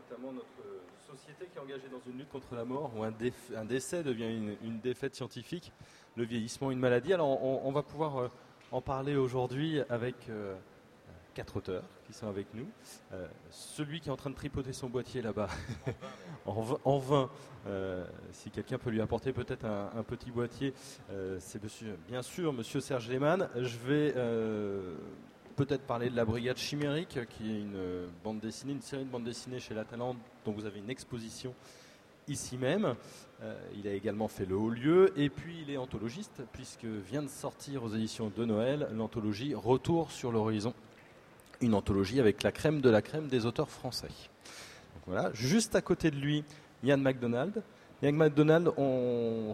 notamment notre société qui est engagée dans une lutte contre la mort, où un décès devient une défaite scientifique, le vieillissement une maladie. Alors on va pouvoir en parler aujourd'hui avec 4 auteurs qui sont avec nous. Celui qui est en train de tripoter son boîtier là-bas, en vain, si quelqu'un peut lui apporter peut-être un petit boîtier, c'est bien sûr Monsieur Serge Lehmann. Je vais peut-être parler de la Brigade Chimérique, qui est une série de bandes dessinées chez La Talente, dont vous avez une exposition ici même. Il a également fait le Haut-Lieu, et puis il est anthologiste, puisque vient de sortir aux éditions de Noël l'anthologie Retour sur l'horizon, une anthologie avec la crème de la crème des auteurs français. Donc voilà. Juste à côté de lui, Ian McDonald. Ian McDonald, on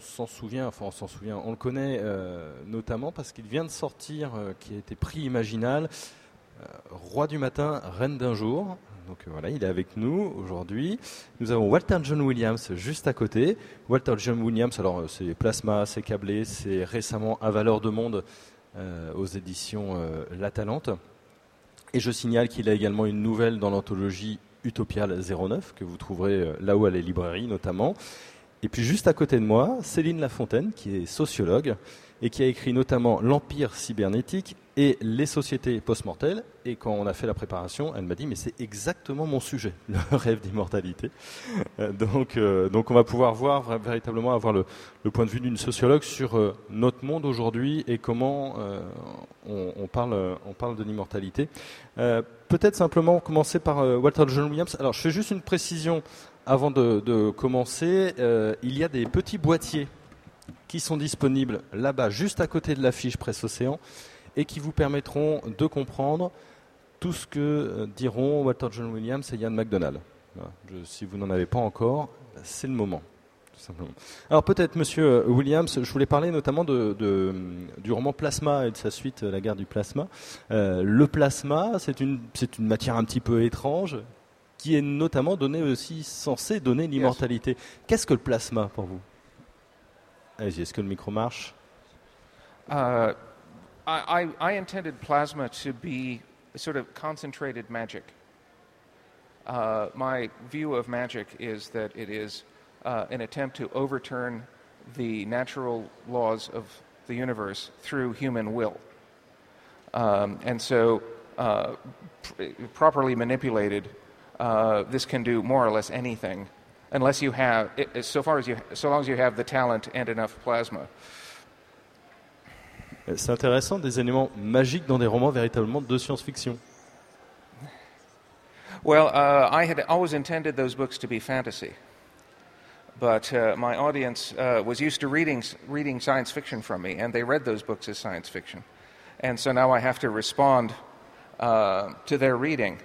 le connaît notamment parce qu'il vient de sortir, qui a été prix Imaginal, Roi du matin, Reine d'un jour. Donc voilà, il est avec nous aujourd'hui. Nous avons Walter John Williams juste à côté. Walter John Williams, alors c'est Plasma, c'est Câblé, c'est récemment À valeur de monde aux éditions La Talente. Et je signale qu'il a également une nouvelle dans l'anthologie Utopial 09, que vous trouverez là-haut à les librairies notamment. Et puis juste à côté de moi, Céline Lafontaine, qui est sociologue et qui a écrit notamment L'Empire cybernétique et Les sociétés post-mortelles. Et quand on a fait la préparation, elle m'a dit « mais c'est exactement mon sujet, le rêve d'immortalité ». Donc on va pouvoir véritablement avoir le point de vue d'une sociologue sur notre monde aujourd'hui et comment on parle de l'immortalité. Peut-être simplement commencer par Walter John Williams. Alors je fais juste une précision avant de commencer. Il y a des petits boîtiers qui sont disponibles là-bas, juste à côté de l'affiche Presse Océan, et qui vous permettront de comprendre tout ce que diront Walter John Williams et Ian McDonald. Voilà. Si vous n'en avez pas encore, c'est le moment, tout simplement. Alors peut-être, Monsieur Williams, je voulais parler notamment du roman Plasma et de sa suite, La guerre du plasma. Le plasma, c'est une matière un petit peu étrange, qui est notamment censé donner l'immortalité. Yes. Qu'est-ce que le plasma pour vous? Allez-y, est-ce que le micro marche? I intended plasma to be a sort of concentrated magic. My view of magic is that it is an attempt to overturn the natural laws of the universe through human will. And so, properly manipulated, this can do more or less anything, unless you have, so long as you have the talent and enough plasma. C'est intéressant, des éléments magiques dans des romans véritablement de science-fiction. Well, I had always intended those books to be fantasy, but my audience was used to reading science fiction from me, and they read those books as science fiction, and so now I have to respond to their reading.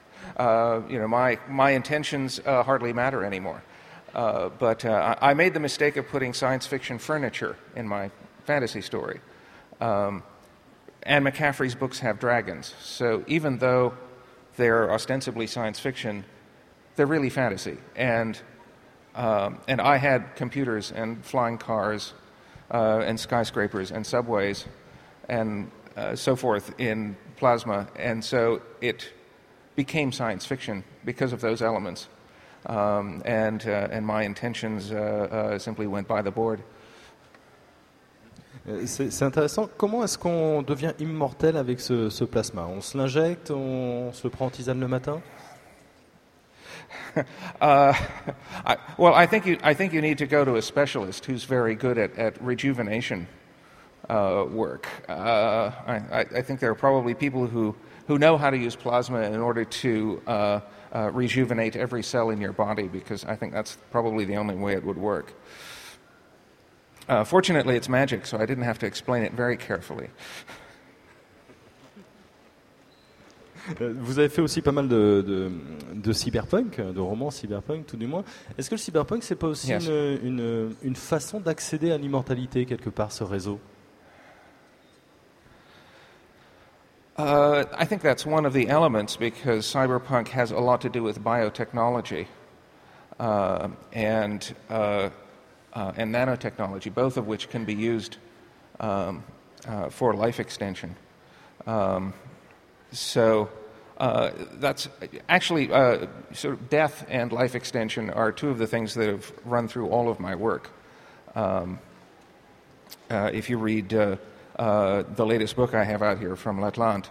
My intentions hardly matter anymore, but I made the mistake of putting science fiction furniture in my fantasy story. Anne McCaffrey's books have dragons, so even though they're ostensibly science fiction, they're really fantasy. And I had computers and flying cars and skyscrapers and subways and so forth in Plasma, and so it became science fiction because of those elements. And my intentions simply went by the board. C'est intéressant. Comment est-ce qu'on devient immortel avec ce plasma? On se l'injecte, on se le prend en tisane le matin? I think you need to go to a specialist who's very good at rejuvenation work. I think there are probably people who know how to use plasma in order to rejuvenate every cell in your body, because I think that's probably the only way it would work. Fortunately, it's magic, so I didn't have to explain it very carefully. Vous avez fait aussi pas mal de cyberpunk, de romans cyberpunk tout du moins. Est-ce que le cyberpunk, c'est pas aussi Yes. une façon d'accéder à l'immortalité quelque part, ce réseau? I think that's one of the elements, because cyberpunk has a lot to do with biotechnology and nanotechnology, both of which can be used for life extension. So That's actually sort of death and life extension are two of the things that have run through all of my work. If you read the latest book I have out here from L'Atlante,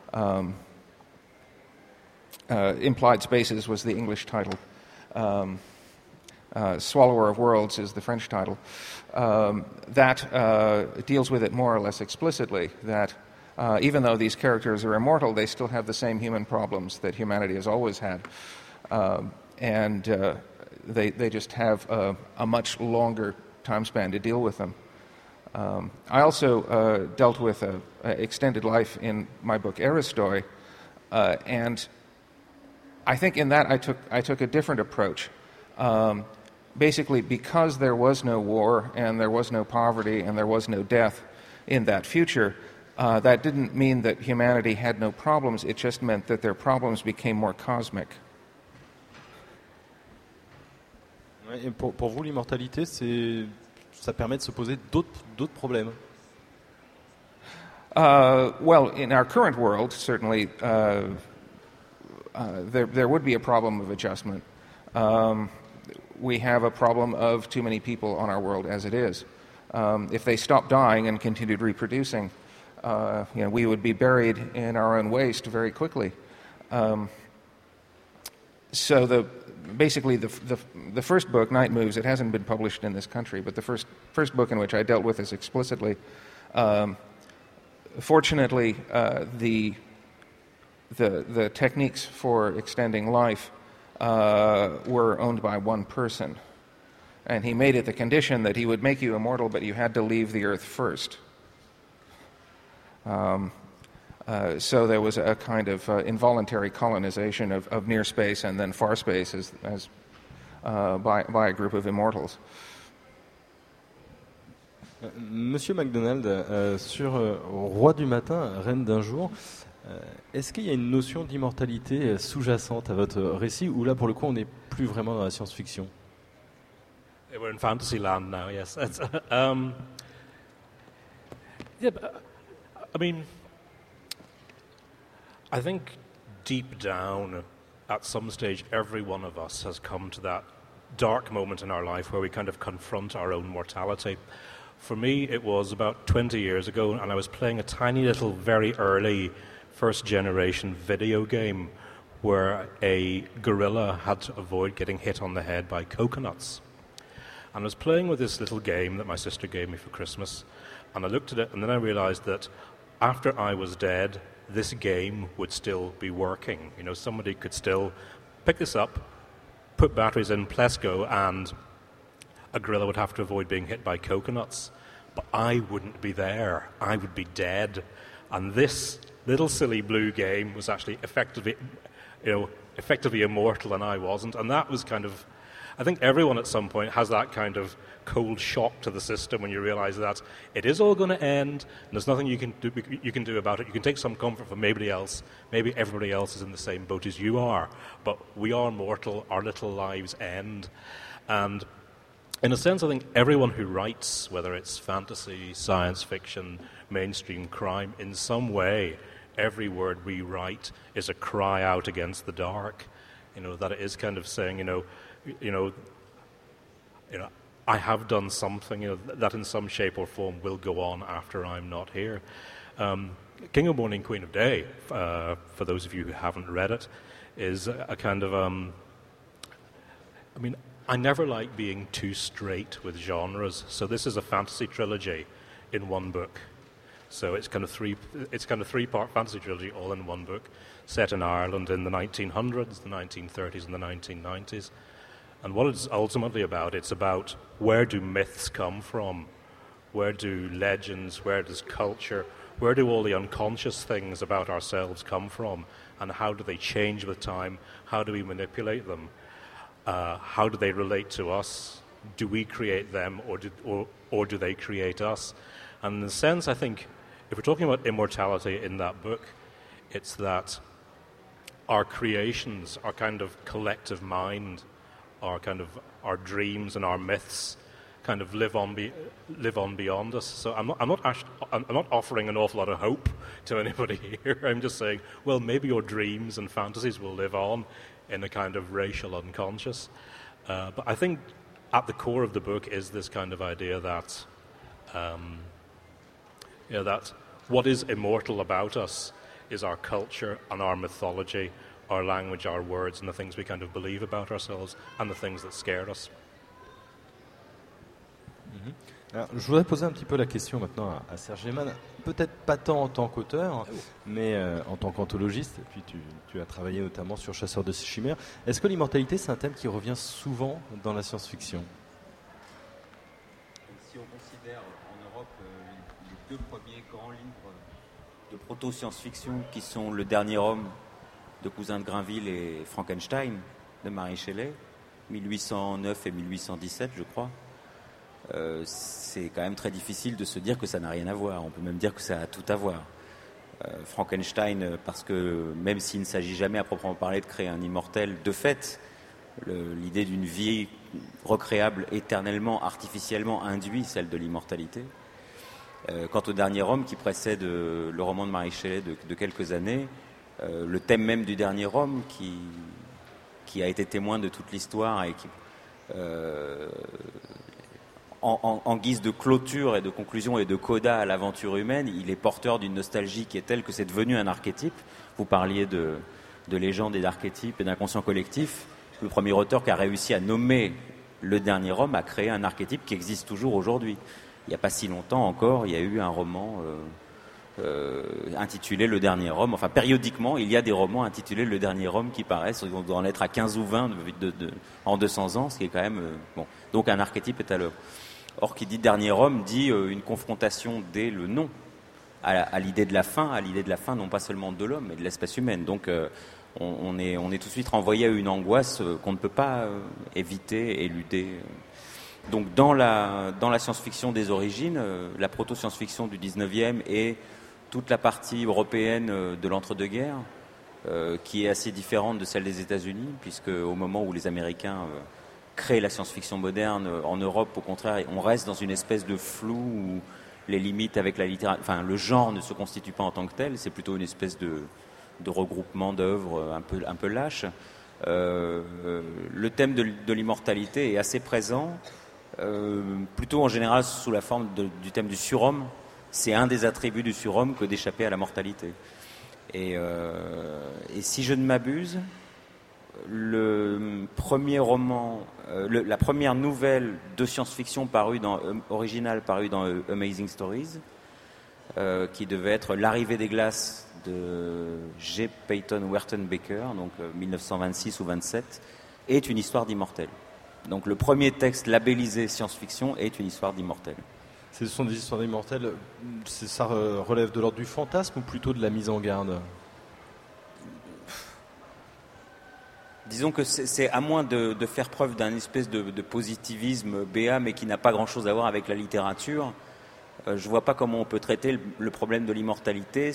Implied Spaces was the English title. Swallower of Worlds is the French title. That deals with it more or less explicitly, that even though these characters are immortal, they still have the same human problems that humanity has always had. And they just have a much longer time span to deal with them. I also dealt with extended life in my book Aristoi, and I think in that I took a different approach. Basically, because there was no war and there was no poverty and there was no death in that future, that didn't mean that humanity had no problems. It just meant that their problems became more cosmic. Et pour vous, l'immortalité, ça permet de se poser d'autres problèmes. Well, in our current world, certainly, there would be a problem of adjustment. We have a problem of too many people on our world as it is. If they stopped dying and continued reproducing, we would be buried in our own waste very quickly. So basically the first book, Night Moves, it hasn't been published in this country, but the first book in which I dealt with this explicitly, fortunately, the techniques for extending life were owned by one person. And he made it the condition that he would make you immortal, but you had to leave the earth first. So there was a kind of involuntary colonization of near space and then far space by a group of immortals. Monsieur MacDonald, sur Roi du matin, Reine d'un jour, est-ce qu'il y a une notion d'immortalité sous-jacente à votre récit, ou là pour le coup on n'est plus vraiment dans la science-fiction? We're in fantasy land now, yes. Yeah, but, I mean, I think deep down, at some stage, every one of us has come to that dark moment in our life where we kind of confront our own mortality. For me, it was about 20 years ago, and I was playing a tiny little, very early, first-generation video game where a gorilla had to avoid getting hit on the head by coconuts. And I was playing with this little game that my sister gave me for Christmas, and I looked at it, and then I realized that after I was dead, this game would still be working. You know, somebody could still pick this up, put batteries in, press go, and a gorilla would have to avoid being hit by coconuts. But I wouldn't be there. I would be dead. And this little silly blue game was actually effectively immortal, and I wasn't. And that was kind of, I think everyone at some point has that kind of cold shock to the system when you realize that it is all going to end, and there's nothing you can do about it. You can take some comfort from maybe everybody else is in the same boat as you are, but we are mortal, our little lives end. And in a sense, I think everyone who writes, whether it's fantasy, science fiction, mainstream crime, in some way, every word we write is a cry out against the dark. You know, that it is kind of saying, I have done something, that in some shape or form will go on after I'm not here. King of Morning, Queen of Day, for those of you who haven't read it, is a kind of, I never like being too straight with genres, so this is a fantasy trilogy in one book. So it's kind of three-part fantasy trilogy all in one book, set in Ireland in the 1900s, the 1930s, and the 1990s. And what it's ultimately about, it's about where do myths come from? Where do legends, where does culture, where do all the unconscious things about ourselves come from? And how do they change with time? How do we manipulate them? How do they relate to us? Do we create them, or do they create us? And in a sense, I think, if we're talking about immortality in that book, it's that our creations, our kind of collective mind, our dreams and our myths kind of live on beyond us. So I'm not offering an awful lot of hope to anybody here. I'm just saying, well, maybe your dreams and fantasies will live on in a kind of racial unconscious. But I think at the core of the book is this kind of idea that, that what is immortal about us is our culture and our mythology, our language, our words, and the things we kind of believe about ourselves and the things that scared us. Alors, je voudrais poser un petit peu la question maintenant à Serge Lehmann, peut-être pas tant en tant qu'auteur, mais en tant qu'anthologiste, et puis tu as travaillé notamment sur Chasseurs de chimères. Est-ce que l'immortalité, c'est un thème qui revient souvent dans la science-fiction ? Si on considère en Europe les deux premiers grands livres de proto-science-fiction qui sont Le Dernier Homme de Cousin de Grinville et Frankenstein de Mary Shelley, 1809 et 1817 je crois, c'est quand même très difficile de se dire que ça n'a rien à voir. On peut même dire que ça a tout à voir. Frankenstein, parce que même s'il ne s'agit jamais à proprement parler de créer un immortel, de fait, l'idée d'une vie recréable éternellement, artificiellement, induit celle de l'immortalité. Quant au Dernier Homme, qui précède le roman de Mary Shelley de quelques années, le thème même du Dernier Homme, qui a été témoin de toute l'histoire et qui... En guise de clôture et de conclusion et de coda à l'aventure humaine, il est porteur d'une nostalgie qui est telle que c'est devenu un archétype. Vous parliez de légende et d'archétype et d'inconscient collectif. Le premier auteur qui a réussi à nommer Le Dernier Homme a créé un archétype qui existe toujours aujourd'hui. Il n'y a pas si longtemps encore, il y a eu un roman intitulé Le Dernier Homme. Enfin, périodiquement, il y a des romans intitulés Le Dernier Homme qui paraissent. On doit en être à 15 ou 20 en 200 ans, ce qui est quand même... bon. Donc un archétype est à l'œuvre. Or, qui dit Dernier Homme dit une confrontation dès le nom à l'idée de la fin, non pas seulement de l'homme, mais de l'espèce humaine. Donc on est tout de suite renvoyé à une angoisse qu'on ne peut pas éviter, éluder. Donc dans la science-fiction des origines, la proto-science-fiction du 19e et toute la partie européenne de l'entre-deux-guerres, qui est assez différente de celle des États-Unis, puisque au moment où les Américains créent la science-fiction moderne, en Europe, au contraire, on reste dans une espèce de flou où les limites avec la littérature, enfin le genre ne se constitue pas en tant que tel, c'est plutôt une espèce de regroupement d'œuvres un peu lâche. Le thème de l'immortalité est assez présent, plutôt en général sous la forme du thème du surhomme. C'est un des attributs du surhomme que d'échapper à la mortalité. Et si je ne m'abuse, le premier roman, la première nouvelle de science-fiction originale parue dans Amazing Stories, qui devait être L'arrivée des glaces de G. Peyton Werton Baker, donc 1926 ou 27, est une histoire d'immortel. Donc le premier texte labellisé science-fiction est une histoire d'immortel. Ce sont des histoires d'immortels, ça relève de l'ordre du fantasme ou plutôt de la mise en garde ? Disons que c'est à moins de faire preuve d'un espèce de positivisme béat, mais qui n'a pas grand-chose à voir avec la littérature. Je ne vois pas comment on peut traiter le problème de l'immortalité.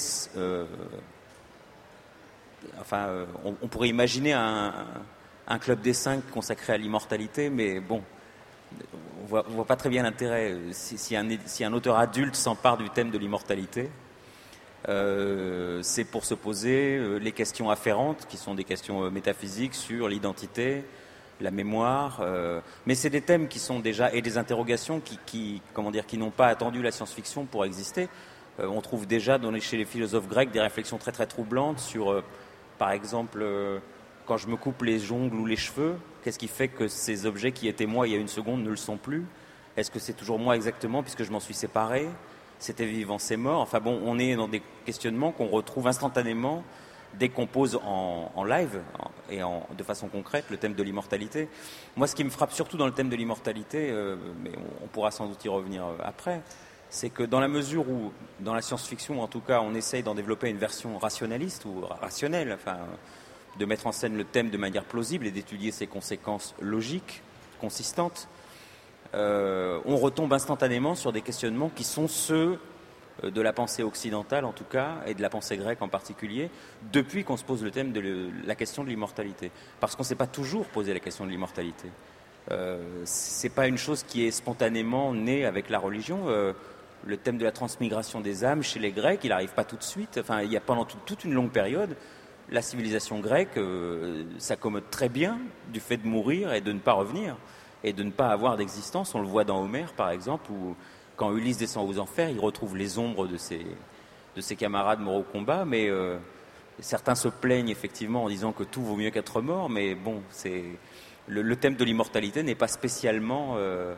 On pourrait imaginer un club des 5 consacré à l'immortalité, mais bon, on ne voit pas très bien l'intérêt. Si un auteur adulte s'empare du thème de l'immortalité, c'est pour se poser les questions afférentes, qui sont des questions métaphysiques sur l'identité, la mémoire, mais c'est des thèmes qui sont déjà, et des interrogations qui n'ont pas attendu la science-fiction pour exister. On trouve déjà chez les philosophes grecs des réflexions très très troublantes sur, par exemple, quand je me coupe les ongles ou les cheveux, qu'est-ce qui fait que ces objets qui étaient moi il y a une seconde ne le sont plus ? Est-ce que c'est toujours moi exactement puisque je m'en suis séparé ? C'était vivant, c'est mort. Enfin bon, on est dans des questionnements qu'on retrouve instantanément dès qu'on pose en live et de façon concrète le thème de l'immortalité. Moi, ce qui me frappe surtout dans le thème de l'immortalité, mais on pourra sans doute y revenir après, c'est que dans la mesure où, dans la science-fiction en tout cas, on essaye d'en développer une version rationaliste ou rationnelle, enfin, de mettre en scène le thème de manière plausible et d'étudier ses conséquences logiques, consistantes, on retombe instantanément sur des questionnements qui sont ceux de la pensée occidentale en tout cas, et de la pensée grecque en particulier, depuis qu'on se pose le thème de la question de l'immortalité. Parce qu'on ne s'est pas toujours posé la question de l'immortalité. c'est pas une chose qui est spontanément née avec la religion. Le thème de la transmigration des âmes chez les Grecs, il n'arrive pas tout de suite. Enfin, il y a pendant toute une longue période, la civilisation grecque s'accommode très bien du fait de mourir et de ne pas revenir et de ne pas avoir d'existence. On le voit dans Homère, par exemple, où quand Ulysse descend aux enfers, il retrouve les ombres de ses camarades morts au combat, mais certains se plaignent effectivement en disant que tout vaut mieux qu'être mort, mais bon, le thème de l'immortalité n'est pas spécialement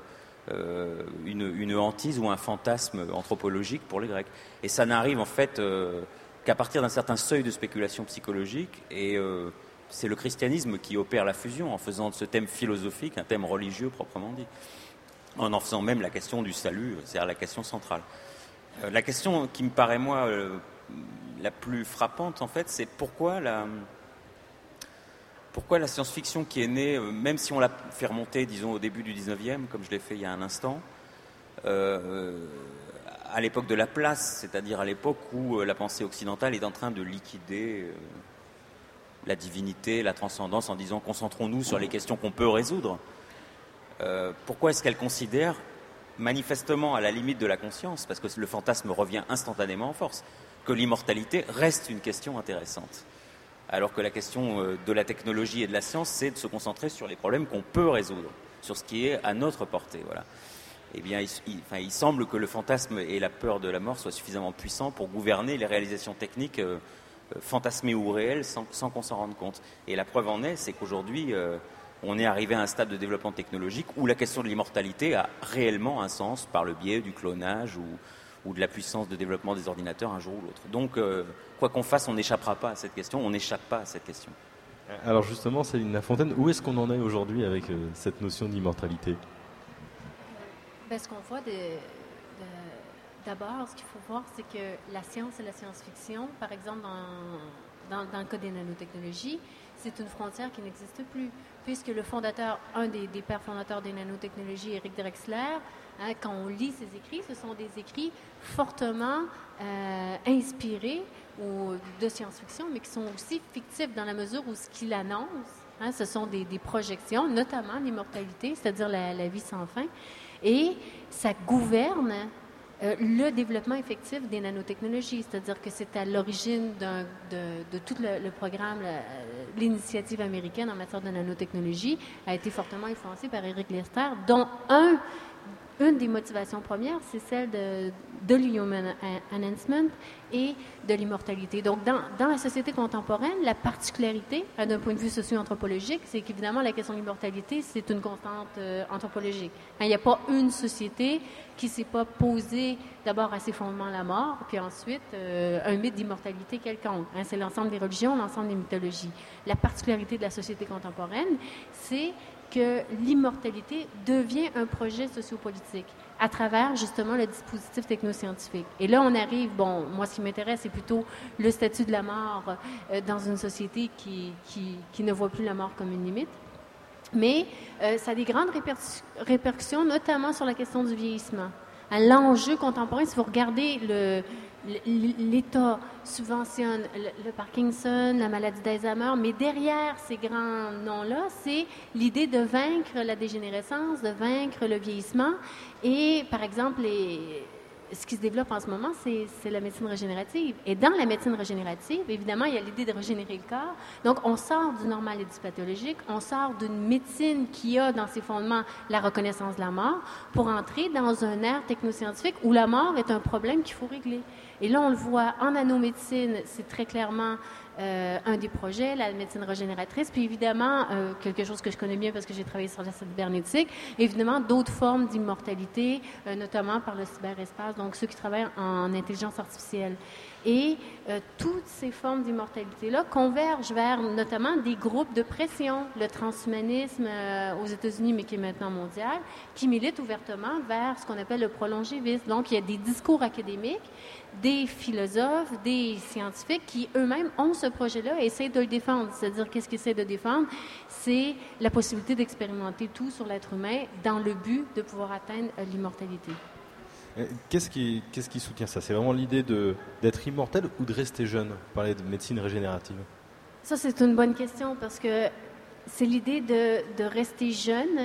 une hantise ou un fantasme anthropologique pour les Grecs. Et ça n'arrive en fait qu'à partir d'un certain seuil de spéculation psychologique, et c'est le christianisme qui opère la fusion en faisant de ce thème philosophique un thème religieux proprement dit, en faisant même la question du salut, c'est-à-dire la question centrale. La question qui me paraît, moi, la plus frappante, en fait, c'est pourquoi la science-fiction qui est née, même si on l'a fait remonter, disons, au début du 19e, comme je l'ai fait il y a un instant, à l'époque de Laplace, c'est-à-dire à l'époque où la pensée occidentale est en train de liquider la divinité, la transcendance, en disant concentrons-nous sur les questions qu'on peut résoudre. Pourquoi est-ce qu'elle considère, manifestement à la limite de la conscience, parce que le fantasme revient instantanément en force, que l'immortalité reste une question intéressante, alors que la question de la technologie et de la science, c'est de se concentrer sur les problèmes qu'on peut résoudre, sur ce qui est à notre portée. Voilà. Eh bien, il semble que le fantasme et la peur de la mort soient suffisamment puissants pour gouverner les réalisations techniques fantasmées ou réelles sans qu'on s'en rende compte. Et la preuve en est, c'est qu'aujourd'hui, on est arrivé à un stade de développement technologique où la question de l'immortalité a réellement un sens par le biais du clonage ou de la puissance de développement des ordinateurs un jour ou l'autre. Donc, quoi qu'on fasse, on n'échappera pas à cette question, on n'échappe pas à cette question. Alors justement, Céline Lafontaine, où est-ce qu'on en est aujourd'hui avec cette notion d'immortalité ? Ce qu'on voit d'abord, ce qu'il faut voir, c'est que la science et la science-fiction, par exemple dans le cas des nanotechnologies, c'est une frontière qui n'existe plus, puisque le fondateur, un des pères fondateurs des nanotechnologies, Eric Drexler, quand on lit ses écrits, ce sont des écrits fortement inspirés de science-fiction, mais qui sont aussi fictifs dans la mesure où ce qu'il annonce, ce sont des projections, notamment l'immortalité, c'est-à-dire la vie sans fin, et ça gouverne le développement effectif des nanotechnologies, c'est-à-dire que c'est à l'origine de tout le programme, l'initiative américaine en matière de nanotechnologie a été fortement influencée par Eric Lester, dont une des motivations premières, c'est celle de l'human enhancement et de l'immortalité. Donc, dans la société contemporaine, la particularité, d'un point de vue socio-anthropologique, c'est qu'évidemment, la question de l'immortalité, c'est une constante anthropologique. Il n'y a pas une société qui ne s'est pas posée d'abord à ses fondements la mort, puis ensuite un mythe d'immortalité quelconque. C'est l'ensemble des religions, l'ensemble des mythologies. La particularité de la société contemporaine, c'est que l'immortalité devient un projet sociopolitique à travers justement le dispositif technoscientifique. Et là, on arrive, moi ce qui m'intéresse, c'est plutôt le statut de la mort dans une société qui ne voit plus la mort comme une limite. Mais ça a des grandes répercussions, notamment sur la question du vieillissement. L'enjeu contemporain, si vous regardez l'État subventionne le Parkinson, la maladie d'Alzheimer, mais derrière ces grands noms-là, c'est l'idée de vaincre la dégénérescence, de vaincre le vieillissement. Et, par exemple, ce qui se développe en ce moment, c'est la médecine régénérative. Et dans la médecine régénérative, évidemment, il y a l'idée de régénérer le corps. Donc, on sort du normal et du pathologique, on sort d'une médecine qui a dans ses fondements la reconnaissance de la mort pour entrer dans un ère technoscientifique où la mort est un problème qu'il faut régler. Et là, on le voit en nanomédecine, c'est très clairement un des projets, la médecine régénératrice, puis évidemment, quelque chose que je connais bien parce que j'ai travaillé sur la cybernétique, évidemment, d'autres formes d'immortalité, notamment par le cyberespace, donc ceux qui travaillent en intelligence artificielle. Et toutes ces formes d'immortalité-là convergent vers notamment des groupes de pression, le transhumanisme aux États-Unis, mais qui est maintenant mondial, qui milite ouvertement vers ce qu'on appelle le prolongévisme. Donc, il y a des discours académiques, des philosophes, des scientifiques qui eux-mêmes ont ce projet-là et essayent de le défendre. C'est-à-dire, qu'est-ce qu'ils essaient de défendre? C'est la possibilité d'expérimenter tout sur l'être humain dans le but de pouvoir atteindre l'immortalité. Qu'est-ce qui soutient ça? C'est vraiment l'idée d'être immortel ou de rester jeune? Vous parlez de médecine régénérative. Ça, c'est une bonne question parce que c'est l'idée de rester jeune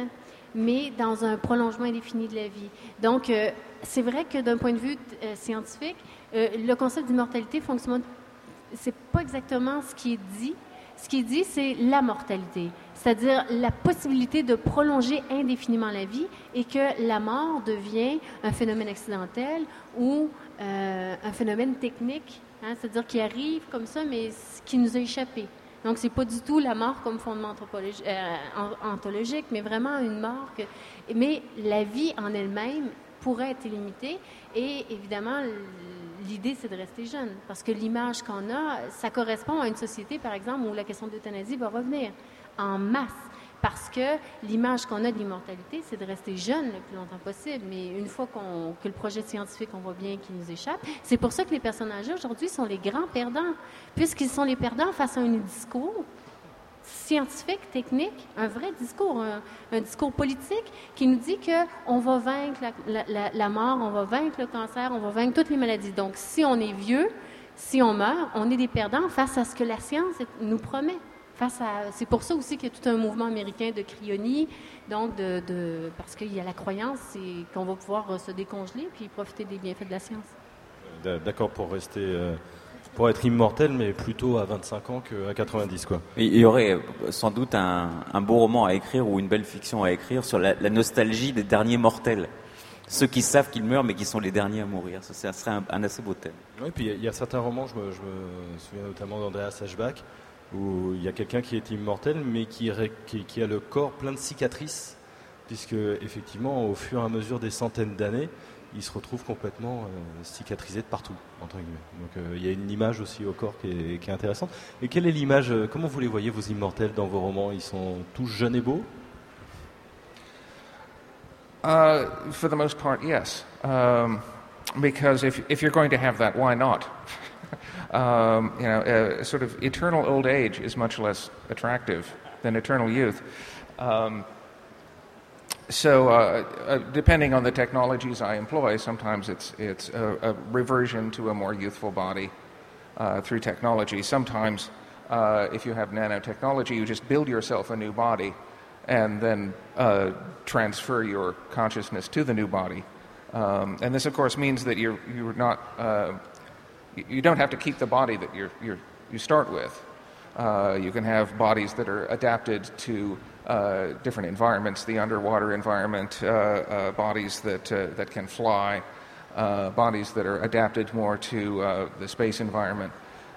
mais dans un prolongement indéfini de la vie. Donc, c'est vrai que d'un point de vue scientifique, le concept d'immortalité fonctionne. C'est pas exactement ce qui est dit. Ce qui est dit, c'est la mortalité, c'est-à-dire la possibilité de prolonger indéfiniment la vie et que la mort devient un phénomène accidentel ou un phénomène technique, hein, c'est-à-dire qui arrive comme ça, mais qui nous a échappé. Donc, c'est pas du tout la mort comme fondement ontologique, mais vraiment une mort. Mais la vie en elle-même pourrait être illimitée et évidemment, l'idée, c'est de rester jeune parce que l'image qu'on a, ça correspond à une société, par exemple, où la question de l'euthanasie va revenir en masse. Parce que l'image qu'on a de l'immortalité, c'est de rester jeune le plus longtemps possible. Mais une fois que le projet scientifique, on voit bien qu'il nous échappe, c'est pour ça que les personnes âgées aujourd'hui sont les grands perdants, puisqu'ils sont les perdants face à un discours scientifique, technique, un vrai discours, un discours politique qui nous dit qu'on va vaincre la mort, on va vaincre le cancer, on va vaincre toutes les maladies. Donc, si on est vieux, si on meurt, on est des perdants face à ce que la science nous promet. C'est pour ça aussi qu'il y a tout un mouvement américain de cryonie, donc parce qu'il y a la croyance qu'on va pouvoir se décongeler puis profiter des bienfaits de la science. D'accord, pour être immortel, mais plutôt à 25 ans qu'à 90, quoi. Il y aurait sans doute un beau roman à écrire ou une belle fiction à écrire sur la nostalgie des derniers mortels. Ceux qui savent qu'ils meurent, mais qui sont les derniers à mourir. Ça serait un assez beau thème. Oui, puis il y a certains romans, je me souviens notamment d'Andreas Ashbach, où il y a quelqu'un qui est immortel, mais qui a le corps plein de cicatrices, puisque effectivement, au fur et à mesure des centaines d'années, il se retrouve complètement cicatrisé de partout, entre guillemets. Donc il y a une image aussi au corps qui est intéressante. Et quelle est l'image, comment vous les voyez, vos immortels, dans vos romans? Ils sont tous jeunes et beaux? For the most part, yes. Because if you're going to have that, why not? Sort of eternal old age is much less attractive than eternal youth. So, depending on the technologies I employ, sometimes it's a reversion to a more youthful body through technology. Sometimes, if you have nanotechnology, you just build yourself a new body and then transfer your consciousness to the new body. And this, of course, means that you're not you don't have to keep the body that you start with. You can have bodies that are adapted to different environments, the underwater environment, bodies that can fly, bodies that are adapted more to the space environment,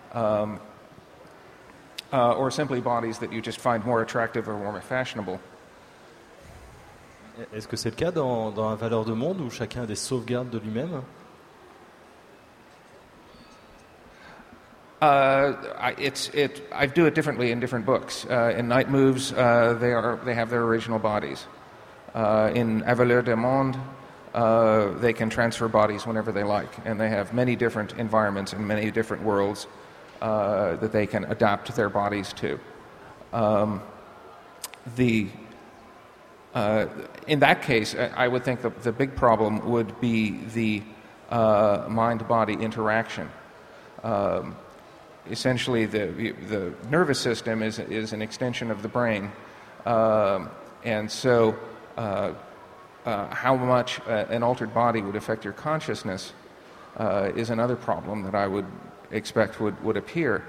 or simply bodies that you just find more attractive or more fashionable. Est-ce que c'est le cas dans Un Valeur de Monde, où chacun a des sauvegardes de lui-même? I do it differently in different books. In Night Moves, they have their original bodies. In Un Valeur de Monde, they can transfer bodies whenever they like, and they have many different environments and many different worlds that they can adapt their bodies to. In that case, I would think the big problem would be the mind-body interaction. Essentially, the nervous system is an extension of the brain, and so how much an altered body would affect your consciousness is another problem that I would expect would appear.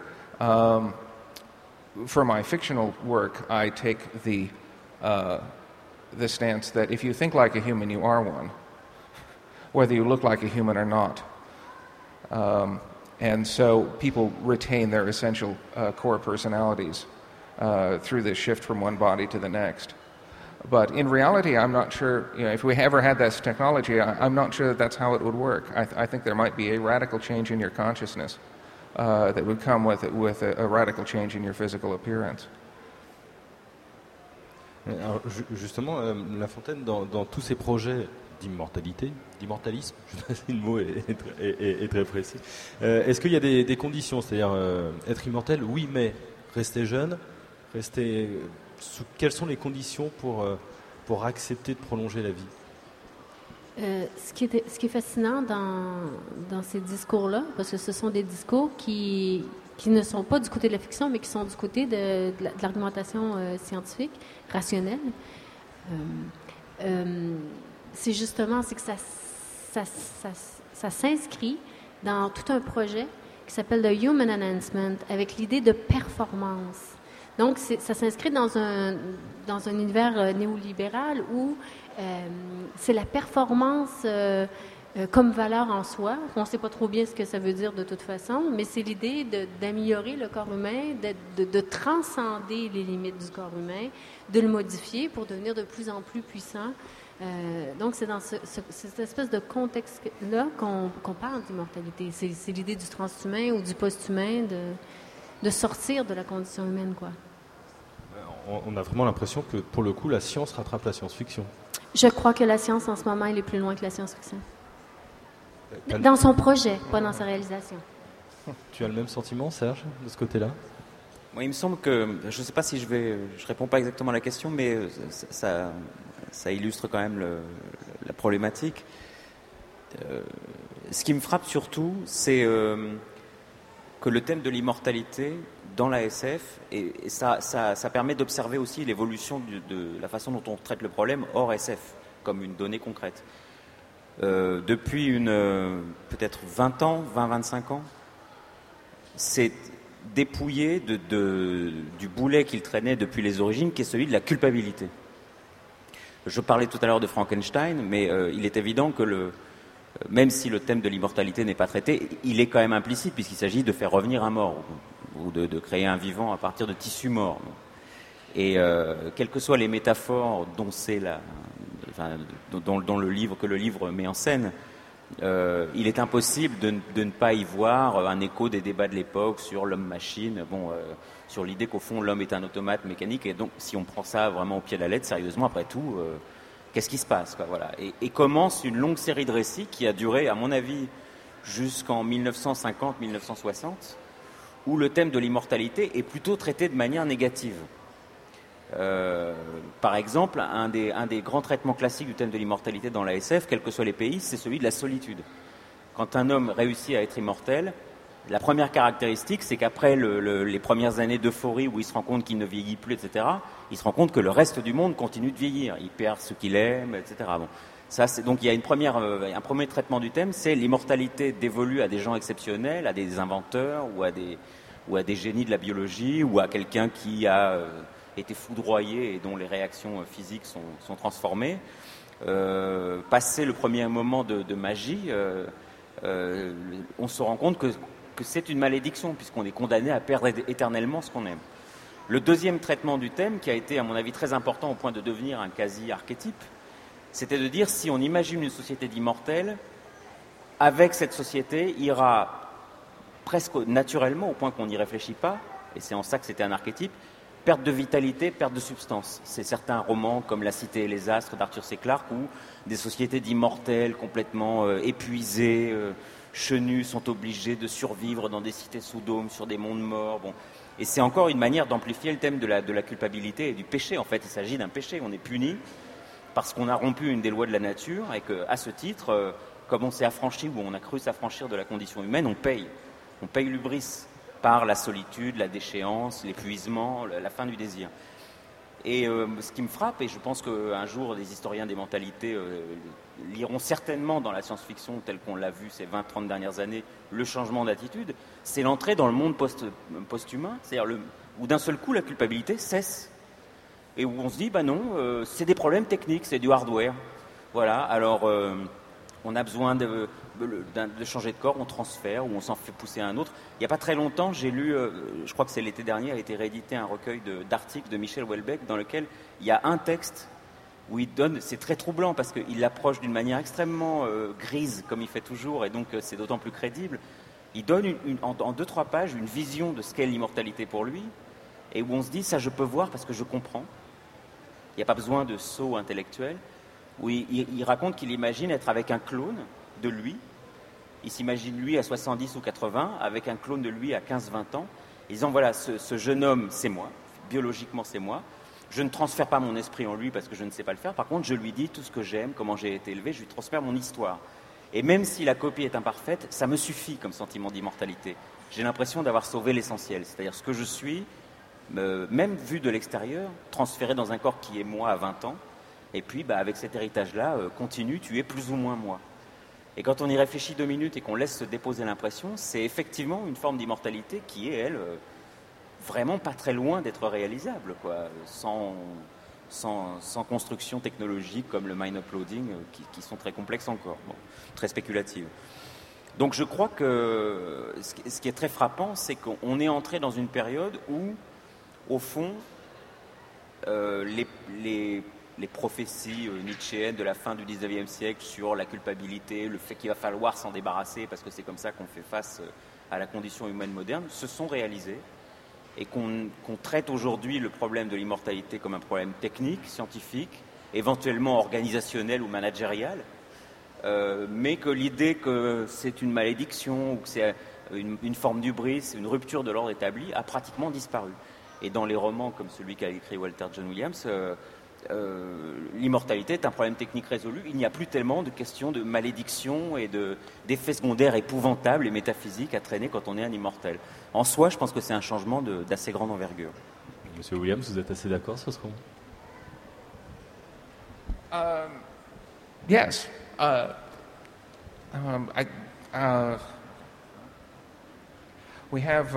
For my fictional work, I take the stance that if you think like a human, you are one, whether you look like a human or not. And so people retain their essential core personalities through this shift from one body to the next. But in reality, I'm not sure, if we ever had this technology, I'm not sure that that's how it would work. I think there might be a radical change in your consciousness that would come with a radical change in your physical appearance. Alors, justement, La Fontaine, dans tous ses projets d'immortalisme, je ne sais pas si le mot est très précis, est-ce qu'il y a des conditions, c'est-à-dire être immortel, oui, mais rester jeune, quelles sont les conditions pour accepter de prolonger la vie? Ce qui est fascinant dans ces discours-là, parce que ce sont des discours qui ne sont pas du côté de la fiction, mais qui sont du côté de l'argumentation scientifique, rationnelle. C'est justement c'est que ça s'inscrit dans tout un projet qui s'appelle The Human Enhancement, avec l'idée de performance. Donc, ça s'inscrit dans un univers néolibéral où c'est la performance comme valeur en soi. On ne sait pas trop bien ce que ça veut dire de toute façon, mais c'est l'idée d'améliorer le corps humain, de transcender les limites du corps humain, de le modifier pour devenir de plus en plus puissant. Donc, c'est dans cette espèce de contexte-là qu'on parle d'immortalité. C'est l'idée du transhumain ou du post-humain, de sortir de la condition humaine, quoi. On a vraiment l'impression que, pour le coup, la science rattrape la science-fiction. Je crois que la science, en ce moment, elle est plus loin que la science-fiction. Dans son projet, pas dans sa réalisation. Tu as le même sentiment, Serge, de ce côté-là? Moi, il me semble que, je ne sais pas si je réponds pas exactement à la question, mais ça illustre quand même la problématique. Ce qui me frappe surtout, c'est que le thème de l'immortalité dans la SF, et ça permet d'observer aussi l'évolution de la façon dont on traite le problème hors SF, comme une donnée concrète. Depuis peut-être 20-25 ans, c'est dépouillé du boulet qu'il traînait depuis les origines, qui est celui de la culpabilité. Je parlais tout à l'heure de Frankenstein, mais il est évident que même si le thème de l'immortalité n'est pas traité, il est quand même implicite, puisqu'il s'agit de faire revenir un mort, ou de créer un vivant à partir de tissus morts. Et quelles que soient les métaphores dont dont le livre met en scène, il est impossible de ne pas y voir un écho des débats de l'époque sur l'homme-machine, sur l'idée qu'au fond l'homme est un automate mécanique, et donc si on prend ça vraiment au pied de la lettre, sérieusement, après tout, qu'est-ce qui se passe, quoi, voilà. Et commence une longue série de récits qui a duré, à mon avis, jusqu'en 1950-1960, où le thème de l'immortalité est plutôt traité de manière négative. Par exemple, un des grands traitements classiques du thème de l'immortalité dans la SF, quels que soient les pays, c'est celui de la solitude. Quand un homme réussit à être immortel, la première caractéristique, c'est qu'après les premières années d'euphorie où il se rend compte qu'il ne vieillit plus, etc., il se rend compte que le reste du monde continue de vieillir. Il perd ce qu'il aime, etc. Bon, donc il y a un premier traitement du thème, c'est l'immortalité dévolue à des gens exceptionnels, à des inventeurs ou à des génies de la biologie ou à quelqu'un qui a été foudroyé et dont les réactions physiques sont transformées. Passé le premier moment de magie, on se rend compte que c'est une malédiction, puisqu'on est condamné à perdre éternellement ce qu'on aime. Le deuxième traitement du thème, qui a été à mon avis très important au point de devenir un quasi-archétype, c'était de dire, si on imagine une société d'immortels, avec cette société ira presque naturellement, au point qu'on n'y réfléchit pas, et c'est en ça que c'était un archétype, perte de vitalité, perte de substance. C'est certains romans comme La Cité et les Astres d'Arthur C. Clarke, où des sociétés d'immortels complètement épuisées, chenus, sont obligés de survivre dans des cités sous dôme, sur des mondes morts. Bon. Et c'est encore une manière d'amplifier le thème de la culpabilité et du péché. En fait, il s'agit d'un péché. On est puni parce qu'on a rompu une des lois de la nature et qu'à ce titre, comme on s'est affranchi ou on a cru s'affranchir de la condition humaine, on paye. On paye l'hubris par la solitude, la déchéance, l'épuisement, la fin du désir. Et ce qui me frappe, et je pense qu'un jour les historiens des mentalités liront certainement dans la science-fiction tel qu'on l'a vu ces 20-30 dernières années, le changement d'attitude, c'est l'entrée dans le monde post-humain, c'est-à-dire où d'un seul coup la culpabilité cesse. Et où on se dit, non, c'est des problèmes techniques, c'est du hardware. Voilà, alors on a besoin de changer de corps, on transfère ou on s'en fait pousser un autre. Il n'y a pas très longtemps, j'ai lu, je crois que c'est l'été dernier, a été réédité un recueil d'articles de Michel Houellebecq dans lequel il y a un texte où il donne, c'est très troublant parce qu'il l'approche d'une manière extrêmement grise, comme il fait toujours, et donc c'est d'autant plus crédible. Il donne en 2-3 pages une vision de ce qu'est l'immortalité pour lui, et où on se dit, ça je peux voir parce que je comprends. Il n'y a pas besoin de saut intellectuel. Où il raconte qu'il imagine être avec un clone de lui. Il s'imagine lui à 70 ou 80, avec un clone de lui à 15-20 ans, disant, voilà, ce jeune homme, c'est moi, biologiquement c'est moi, je ne transfère pas mon esprit en lui parce que je ne sais pas le faire, par contre je lui dis tout ce que j'aime, comment j'ai été élevé, je lui transfère mon histoire. Et même si la copie est imparfaite, ça me suffit comme sentiment d'immortalité. J'ai l'impression d'avoir sauvé l'essentiel, c'est-à-dire ce que je suis, même vu de l'extérieur, transféré dans un corps qui est moi à 20 ans, Et puis, avec cet héritage-là, continue, tu es plus ou moins moi. Et quand on y réfléchit 2 minutes et qu'on laisse se déposer l'impression, c'est effectivement une forme d'immortalité qui est, elle, vraiment pas très loin d'être réalisable, quoi, sans construction technologique comme le mind uploading, qui sont très complexes encore, très spéculatives. Donc je crois que ce qui est très frappant, c'est qu'on est entré dans une période où, au fond, les prophéties nietzschéennes de la fin du 19e siècle sur la culpabilité, le fait qu'il va falloir s'en débarrasser parce que c'est comme ça qu'on fait face à la condition humaine moderne, se sont réalisées et qu'on traite aujourd'hui le problème de l'immortalité comme un problème technique, scientifique, éventuellement organisationnel ou managérial, mais que l'idée que c'est une malédiction ou que c'est une forme d'hubris, une rupture de l'ordre établi a pratiquement disparu. Et dans les romans comme celui qu'a écrit Walter John Williams, l'immortalité est un problème technique résolu. Il n'y a plus tellement de questions de malédiction et d'effets secondaires épouvantables et métaphysiques à traîner quand on est un immortel. En soi, je pense que c'est un changement d'assez grande envergure. Monsieur Williams, vous êtes assez d'accord sur ce qu'on... Yes. We have...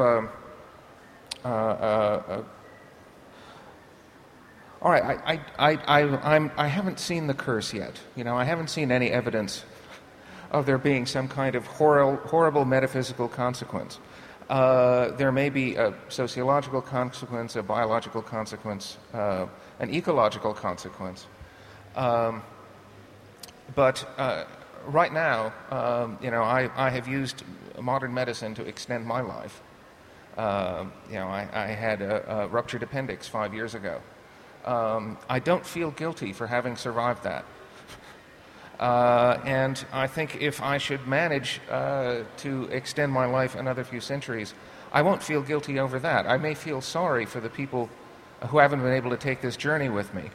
all right, I haven't seen the curse yet. I haven't seen any evidence of there being some kind of horrible metaphysical consequence. There may be a sociological consequence, a biological consequence, an ecological consequence. But right now, I have used modern medicine to extend my life. I had a ruptured appendix 5 years ago. I don't feel guilty for having survived that. And I think if I should manage to extend my life another few centuries, I won't feel guilty over that. I may feel sorry for the people who haven't been able to take this journey with me.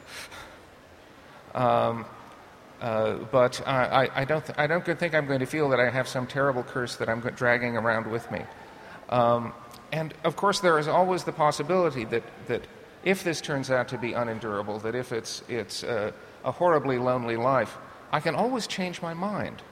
But I don't think I'm going to feel that I have some terrible curse that I'm dragging around with me. And of course, there is always the possibility that if this turns out to be unendurable, that if it's a horribly lonely life, I can always change my mind.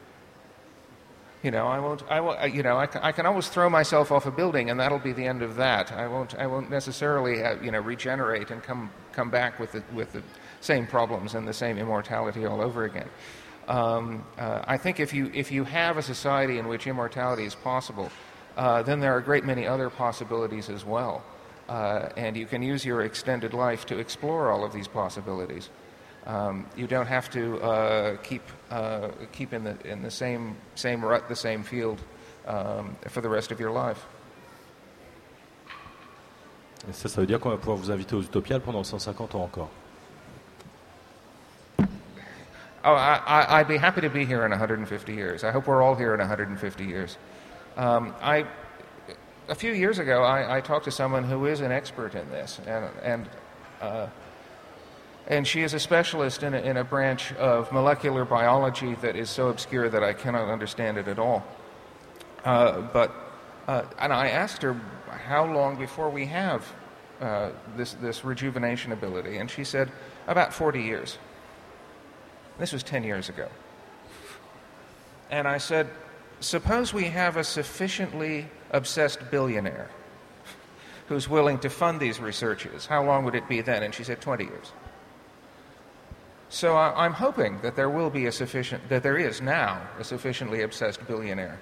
I can always throw myself off a building, and that'll be the end of that. I won't necessarily regenerate and come back with the same problems and the same immortality all over again. I think if you have a society in which immortality is possible, then there are a great many other possibilities as well. And you can use your extended life to explore all of these possibilities. You don't have to keep in the same rut, the same field for the rest of your life. Et ça veut dire qu'on va pouvoir vous inviter aux Utopiales pendant 150 ans encore. Oh, I'd be happy to be here in 150 years. I hope we're all here in 150 years. A few years ago, I talked to someone who is an expert in this, and she is a specialist in a branch of molecular biology that is so obscure that I cannot understand it at all. And I asked her how long before we have this rejuvenation ability, and she said about 40 years. This was 10 years ago. And I said, suppose we have a sufficiently obsessed billionaire who's willing to fund these researches. How long would it be then? And she said 20 years. So I'm hoping that there is now a sufficiently obsessed billionaire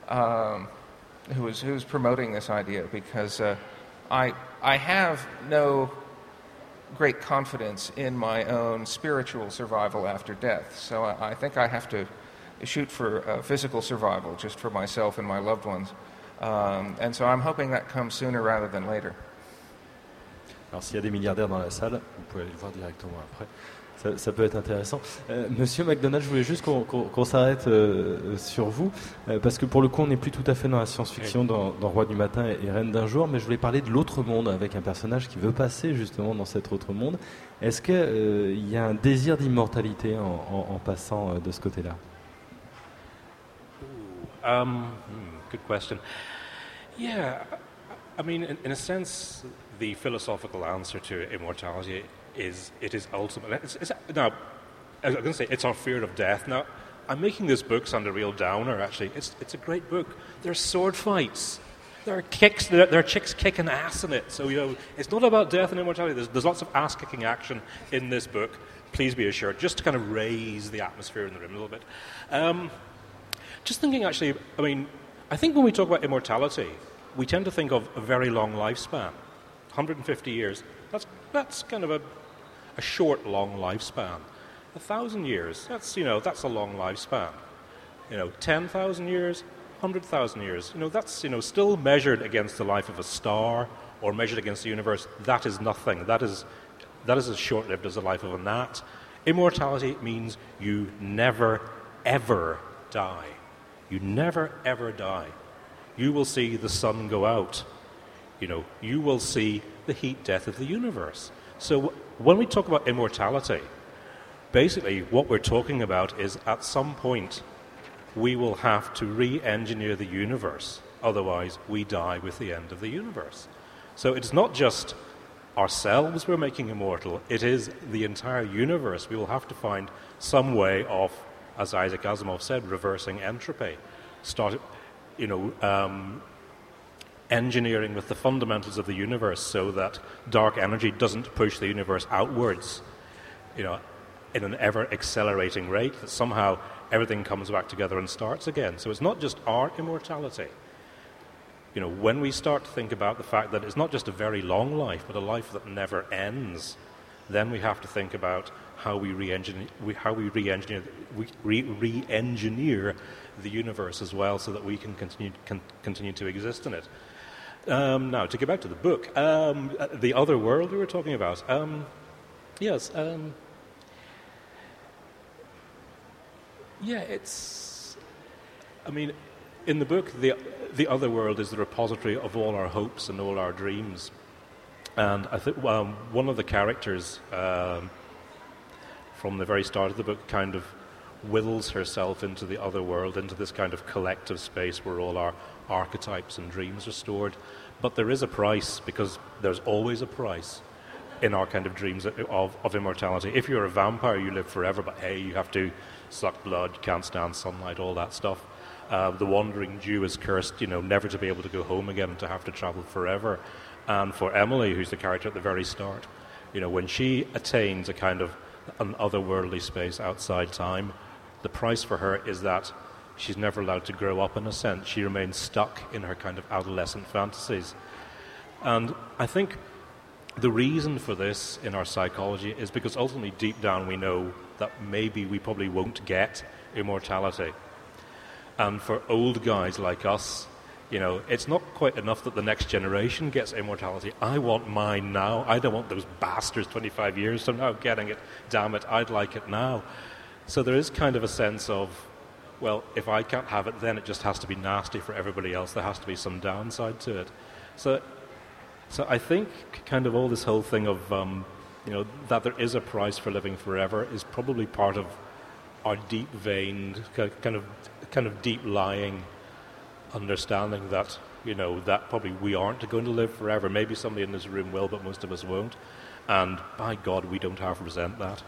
who's promoting this idea, because I have no great confidence in my own spiritual survival after death. So I think I have to shoot for physical survival, just for myself and my loved ones. And so I'm hoping that comes sooner rather than later. Alors s'il y a des milliardaires dans la salle, vous pouvez aller le voir directement après. Ça peut être intéressant. Monsieur MacDonald, je voulais juste qu'on s'arrête sur vous, parce que pour le coup, on n'est plus tout à fait dans la science-fiction, dans Roi du matin et Reine d'un jour, mais je voulais parler de l'autre monde, avec un personnage qui veut passer justement dans cet autre monde. Est-ce qu'il y a un désir d'immortalité en passant de ce côté-là? Good question. Yeah, I mean, in a sense, the philosophical answer to immortality is it is ultimate. Now, I was going to say it's our fear of death. Now, I'm making this book sound a real downer, actually. It's a great book. There's sword fights. There are chicks kicking ass in it. So, it's not about death and immortality. There's lots of ass-kicking action in this book, please be assured, just to kind of raise the atmosphere in the room a little bit. Just thinking, actually, I think when we talk about immortality, we tend to think of a very long lifespan. 150 years, that's kind of a short, long lifespan. 1,000 years, that's a long lifespan. 10,000 years, 100,000 years, that's still measured against the life of a star or measured against the universe. That is nothing. That is as short-lived as the life of a gnat. Immortality means you never, ever die. You never, ever die. You will see the sun go out. You will see the heat death of the universe. So when we talk about immortality, basically what we're talking about is at some point we will have to re-engineer the universe. Otherwise, we die with the end of the universe. So it's not just ourselves we're making immortal, it is the entire universe. We will have to find some way of, as Isaac Asimov said, reversing entropy. Engineering with the fundamentals of the universe so that dark energy doesn't push the universe outwards, in an ever-accelerating rate, that somehow everything comes back together and starts again. So it's not just our immortality. When we start to think about the fact that it's not just a very long life, but a life that never ends, then we have to think about how we re-engineer the universe as well, so that we can continue to exist in it. Now, to get back to the book, the other world we were talking about. Yes. It's. In the book, the other world is the repository of all our hopes and all our dreams. And I think one of the characters from the very start of the book kind of wills herself into the other world, into this kind of collective space where all our archetypes and dreams are stored. But there is a price, because there's always a price in our kind of dreams of immortality. If you're a vampire, you live forever, but hey, you have to suck blood, can't stand sunlight, all that stuff. The wandering Jew is cursed, never to be able to go home again and to have to travel forever. And for Emily, who's the character at the very start, when she attains a kind of an otherworldly space outside time, the price for her is that she's never allowed to grow up, in a sense. She remains stuck in her kind of adolescent fantasies. And I think the reason for this in our psychology is because ultimately deep down we know that maybe we probably won't get immortality. And for old guys like us, it's not quite enough that the next generation gets immortality. I want mine now. I don't want those bastards 25 years from now getting it. Damn it, I'd like it now. So there is kind of a sense of, well, if I can't have it, then it just has to be nasty for everybody else. There has to be some downside to it. So I think kind of all this whole thing of, that there is a price for living forever is probably part of our deep-veined, kind of deep-lying understanding that, that probably we aren't going to live forever. Maybe somebody in this room will, but most of us won't. And by God, we don't have to resent that.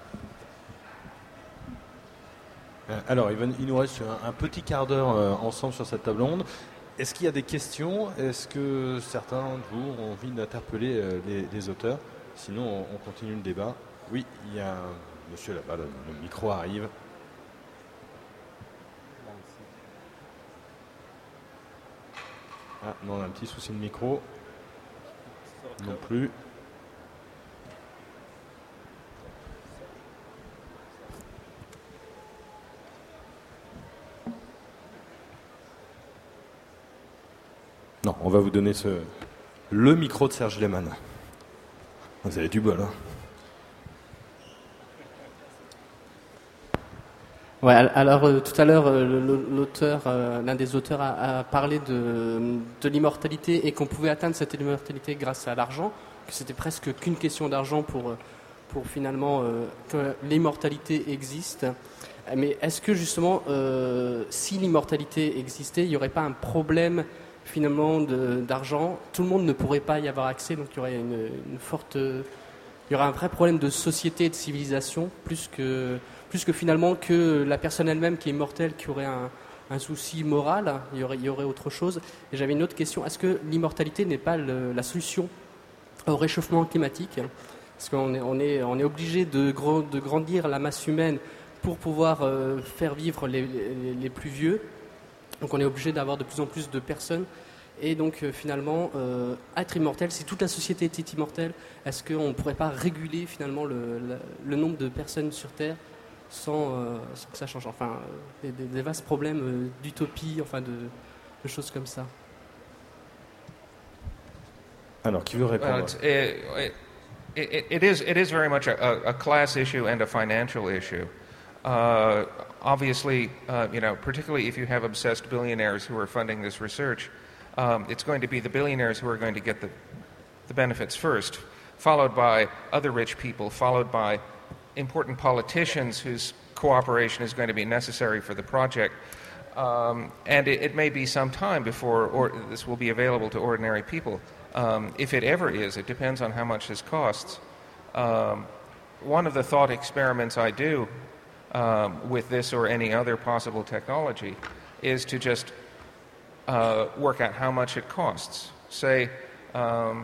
Alors, il nous reste un petit quart d'heure ensemble sur cette table ronde. Est-ce qu'il y a des questions? Est-ce que certains de vous ont envie d'interpeller les auteurs? Sinon, on continue le débat. Oui, il y a un monsieur là-bas, le micro arrive. Ah, non, on a un petit souci de micro. Non plus. Non, on va vous donner le micro de Serge Lehmann. Vous avez du bol, hein? Ouais, alors tout à l'heure, l'auteur, l'un des auteurs a parlé de l'immortalité et qu'on pouvait atteindre cette immortalité grâce à l'argent, que c'était presque qu'une question d'argent pour finalement que l'immortalité existe. Mais est-ce que justement, si l'immortalité existait, il n'y aurait pas un problème finalement d'argent, tout le monde ne pourrait pas y avoir accès, donc il y aurait une forte... il y aurait un vrai problème de société et de civilisation, plus que finalement que la personne elle-même qui est immortelle, qui aurait un souci moral, il y aurait autre chose. Et j'avais une autre question, est-ce que l'immortalité n'est pas la solution au réchauffement climatique ? Parce qu'on est obligé de grandir la masse humaine pour pouvoir faire vivre les plus vieux. Donc on est obligé d'avoir de plus en plus de personnes. Et donc finalement, être immortel, si toute la société était immortelle, est-ce qu'on ne pourrait pas réguler finalement le nombre de personnes sur Terre sans que ça change? Enfin, des vastes problèmes d'utopie, enfin de choses comme ça. Alors, qui veut répondre? It is very much a class issue and a financial issue. Obviously, particularly if you have obsessed billionaires who are funding this research, it's going to be the billionaires who are going to get the benefits first, followed by other rich people, followed by important politicians whose cooperation is going to be necessary for the project. And it may be some time before this will be available to ordinary people. If it ever is, it depends on how much this costs. One of the thought experiments I do with this or any other possible technology is to just work out how much it costs. Say that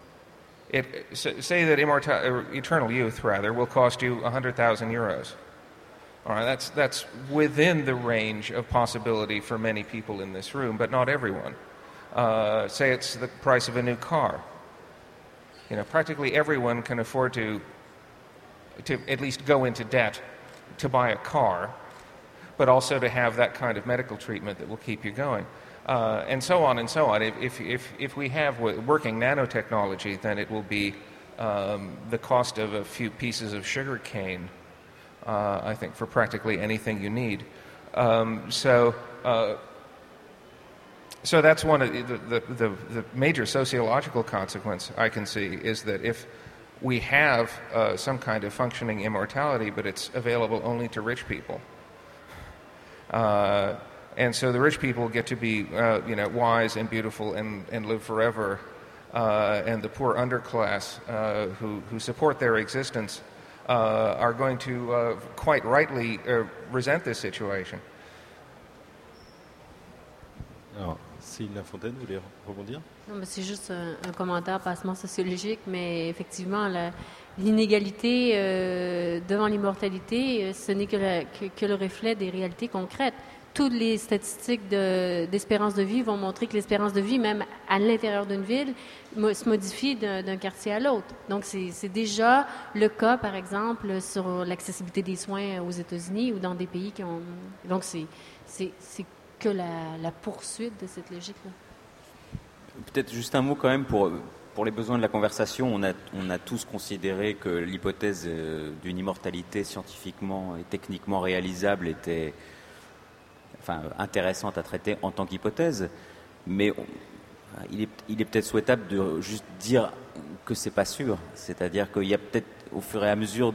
eternal youth will cost you 100,000 euros. All right, that's within the range of possibility for many people in this room, but not everyone. Say it's the price of a new car. Practically everyone can afford to at least go into debt to buy a car, but also to have that kind of medical treatment that will keep you going, and so on and so on. If we have working nanotechnology, then it will be the cost of a few pieces of sugar cane, I think, for practically anything you need. So that's one of the major sociological consequence I can see, is that if we have some kind of functioning immortality, but it's available only to rich people, and so the rich people get to be wise and beautiful and live forever, and the poor underclass who support their existence are going to quite rightly resent this situation. Alors, Céline Lafontaine, vous voulez rebondir? Non, mais c'est juste un commentaire passement sociologique, mais effectivement, l'inégalité devant l'immortalité, ce n'est que le reflet des réalités concrètes. Toutes les statistiques d'espérance de vie vont montrer que l'espérance de vie, même à l'intérieur d'une ville, se modifie d'un quartier à l'autre. Donc, c'est déjà le cas, par exemple, sur l'accessibilité des soins aux États-Unis ou dans des pays qui ont... Donc, c'est que la poursuite de cette logique-là. Peut-être juste un mot quand même pour les besoins de la conversation. On a tous considéré que l'hypothèse d'une immortalité scientifiquement et techniquement réalisable était intéressante à traiter en tant qu'hypothèse, mais il est peut-être souhaitable de juste dire que c'est pas sûr. C'est-à-dire qu'il y a peut-être, au fur et à mesure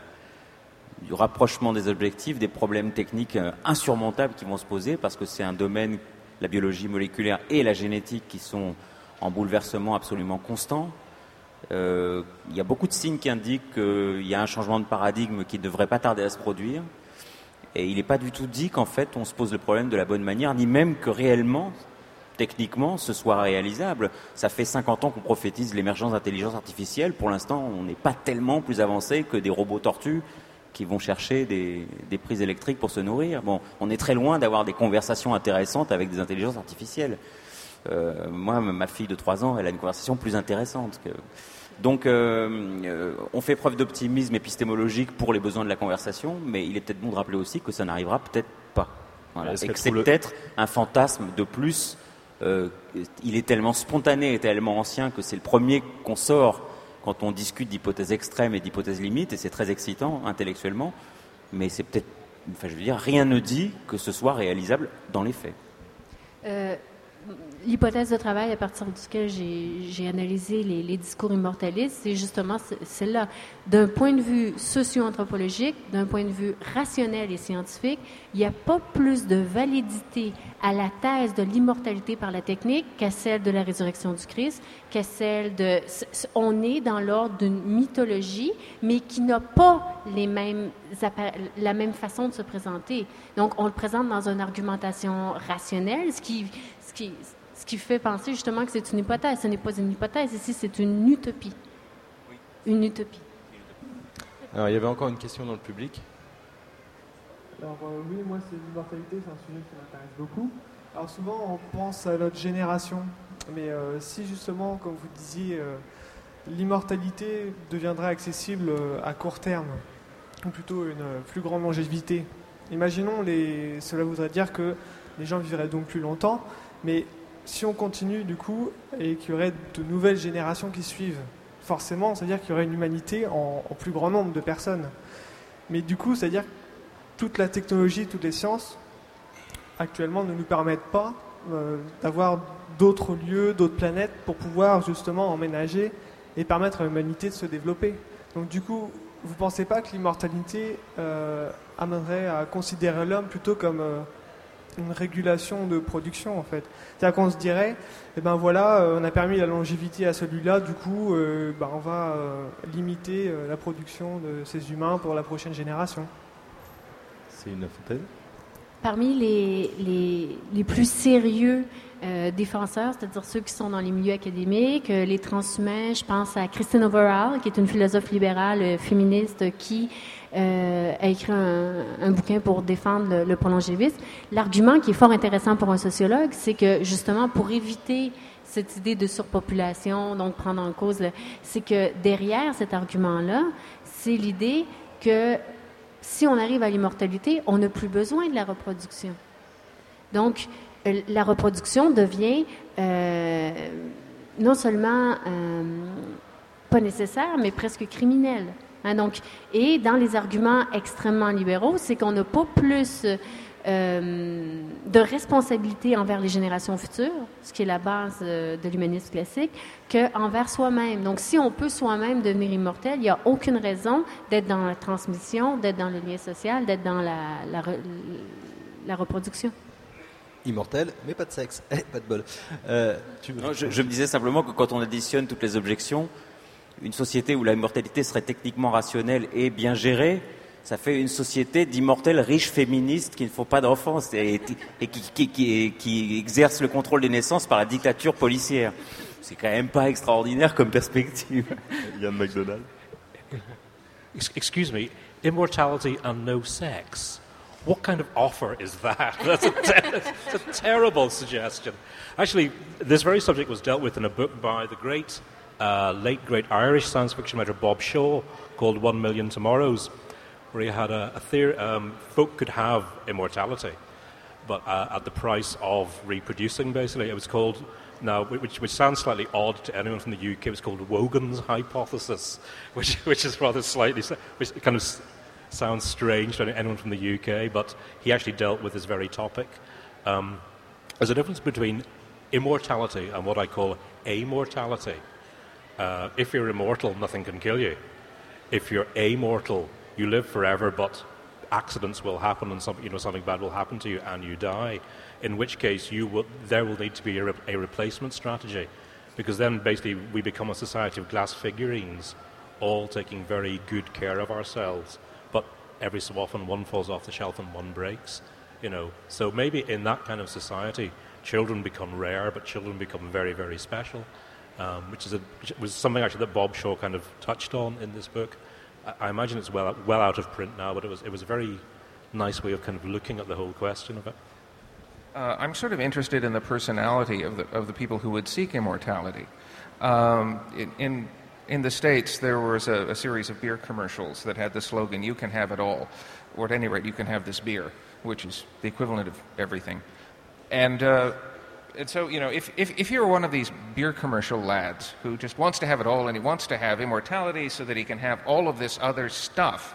du rapprochement des objectifs, des problèmes techniques insurmontables qui vont se poser, parce que c'est un domaine, la biologie moléculaire et la génétique, qui sont en bouleversement absolument constant. Il y a beaucoup de signes qui indiquent qu'il y a un changement de paradigme qui ne devrait pas tarder à se produire. Et il n'est pas du tout dit qu'en fait on se pose le problème de la bonne manière, ni même que réellement, techniquement, ce soit réalisable. Ça fait 50 ans qu'on prophétise l'émergence d'intelligence artificielle. Pour l'instant, on n'est pas tellement plus avancé que des robots tortues qui vont chercher des prises électriques pour se nourrir. Bon, on est très loin d'avoir des conversations intéressantes avec des intelligences artificielles. Moi, ma fille de 3 ans, elle a une conversation plus intéressante. Donc, on fait preuve d'optimisme épistémologique pour les besoins de la conversation, mais il est peut-être bon de rappeler aussi que ça n'arrivera peut-être pas. Voilà. Et que c'est peut-être un fantasme de plus. Il est tellement spontané et tellement ancien que c'est le premier qu'on sort quand on discute d'hypothèses extrêmes et d'hypothèses limites, et c'est très excitant intellectuellement, mais c'est peut-être, rien ne dit que ce soit réalisable dans les faits. l'hypothèse de travail à partir duquel j'ai analysé les discours immortalistes, c'est justement celle-là. D'un point de vue socio-anthropologique, d'un point de vue rationnel et scientifique, il n'y a pas plus de validité à la thèse de l'immortalité par la technique qu'à celle de la résurrection du Christ, qu'à celle de... On est dans l'ordre d'une mythologie, mais qui n'a pas la même façon de se présenter. Donc, on le présente dans une argumentation rationnelle, ce qui fait penser justement que c'est une hypothèse. Ce n'est pas une hypothèse, ici c'est une utopie. Une utopie. Alors, il y avait encore une question dans le public. Alors oui, moi c'est l'immortalité, c'est un sujet qui m'intéresse beaucoup. Alors souvent on pense à notre génération, mais si justement, comme vous disiez, l'immortalité deviendrait accessible à court terme, ou plutôt une plus grande longévité. Imaginons, cela voudrait dire que les gens vivraient donc plus longtemps, mais si on continue du coup, et qu'il y aurait de nouvelles générations qui suivent, forcément, c'est-à-dire qu'il y aurait une humanité en plus grand nombre de personnes. Mais du coup, c'est-à-dire que toute la technologie, toutes les sciences, actuellement, ne nous permettent pas d'avoir d'autres lieux, d'autres planètes pour pouvoir justement emménager et permettre à l'humanité de se développer. Donc du coup, vous ne pensez pas que l'immortalité amènerait à considérer l'homme plutôt comme une régulation de production en fait? C'est-à-dire qu'on se dirait, eh ben voilà, on a permis la longévité à celui-là, du coup, on va limiter la production de ces humains pour la prochaine génération. C'est une hypothèse. Parmi les plus sérieux défenseurs, c'est-à-dire ceux qui sont dans les milieux académiques, les transhumains, je pense à Christine Overall, qui est une philosophe libérale féministe qui a écrit un bouquin pour défendre le prolongévisme. L'argument qui est fort intéressant pour un sociologue, c'est que justement pour éviter cette idée de surpopulation, donc prendre en cause, c'est que derrière cet argument-là, c'est l'idée que si on arrive à l'immortalité, on n'a plus besoin de la reproduction. Donc, la reproduction devient non seulement pas nécessaire, mais presque criminelle. Hein, donc, et dans les arguments extrêmement libéraux, c'est qu'on n'a pas plus de responsabilité envers les générations futures, ce qui est la base de l'humanisme classique, qu'envers soi-même. Donc, si on peut soi-même devenir immortel, il n'y a aucune raison d'être dans la transmission, d'être dans le lien social, d'être dans la reproduction. Immortel, mais pas de sexe. Pas de bol. Non, je me disais simplement que quand on additionne toutes les objections, une société où l'immortalité serait techniquement rationnelle et bien gérée, ça fait une société d'immortels riches féministes qui ne font pas d'enfants et qui exercent le contrôle des naissances par la dictature policière. C'est quand même pas extraordinaire comme perspective. Yann McDonald. Excuse me, immortality and no sex. What kind of offer is that? That's a terrible suggestion. Actually, this very subject was dealt with in a book by the late great Irish science fiction writer Bob Shaw called 1 Million Tomorrows, where he had a theory folk could have immortality, but at the price of reproducing, basically. It was called, now, which sounds slightly odd to anyone from the UK, it was called Wogan's hypothesis, which is rather slightly, which kind of sounds strange to anyone from the UK, but he actually dealt with this very topic. There's a difference between immortality and what I call amortality. If you're immortal, nothing can kill you. If you're amortal, you live forever, but accidents will happen and something bad will happen to you and you die, in which case there will need to be a replacement strategy, because then basically we become a society of glass figurines, all taking very good care of ourselves, but every so often one falls off the shelf and one breaks, So maybe in that kind of society, children become rare, but children become very, very special, which was something actually that Bob Shaw kind of touched on in this book. I imagine it's well out of print now, but it was a very nice way of kind of looking at the whole question of it. I'm sort of interested in the personality of the people who would seek immortality. In the States, there was a series of beer commercials that had the slogan, "You can have it all," or at any rate, you can have this beer, which is the equivalent of everything. And so, if you're one of these beer commercial lads who just wants to have it all and he wants to have immortality so that he can have all of this other stuff,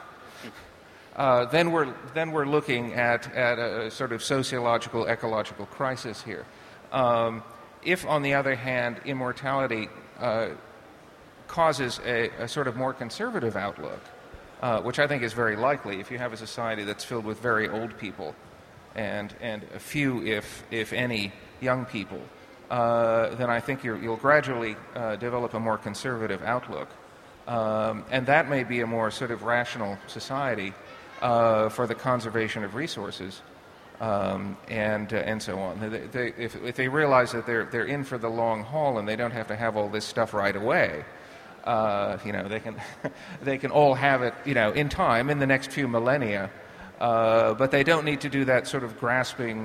then we're looking at a sort of sociological, ecological crisis here. If, on the other hand, immortality causes a sort of more conservative outlook, which I think is very likely if you have a society that's filled with very old people and a few, if any, young people, then I think you'll gradually develop a more conservative outlook. And that may be a more sort of rational society for the conservation of resources and so on. If they realize that they're in for the long haul and they don't have to have all this stuff right away, they can all have it, in time, in the next few millennia, but they don't need to do that sort of grasping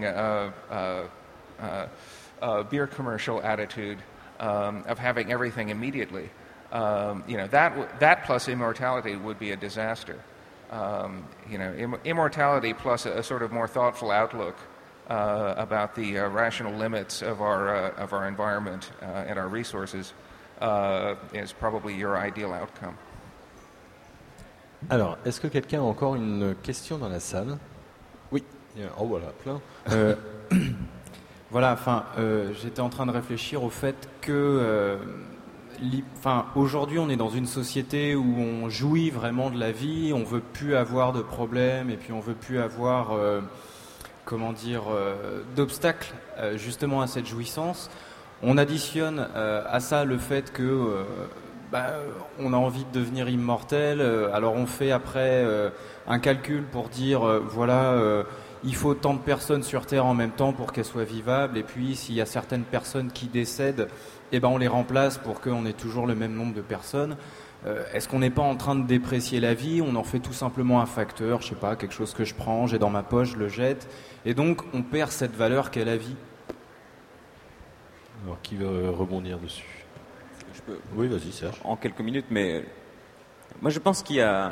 beer commercial attitude of having everything immediately. That plus immortality would be a disaster. Immortality plus a sort of more thoughtful outlook about the rational limits of our environment and our resources is probably your ideal outcome. Alors, est-ce que quelqu'un a encore une question dans la salle? Oui. Oh voilà, plein. Voilà, j'étais en train de réfléchir au fait que aujourd'hui on est dans une société où on jouit vraiment de la vie, on veut plus avoir de problèmes et puis on veut plus avoir d'obstacles justement à cette jouissance. On additionne à ça le fait que on a envie de devenir immortel, alors on fait après un calcul pour dire il faut tant de personnes sur Terre en même temps pour qu'elles soient vivables, et puis s'il y a certaines personnes qui décèdent, on les remplace pour qu'on ait toujours le même nombre de personnes. Est-ce qu'on n'est pas en train de déprécier la vie? On en fait tout simplement un facteur, je sais pas, quelque chose que je prends, j'ai dans ma poche, je le jette, et donc on perd cette valeur qu'est la vie. Alors, qui veut rebondir dessus? Je peux. Oui, vas-y, Serge. En quelques minutes, mais moi je pense qu'il y a,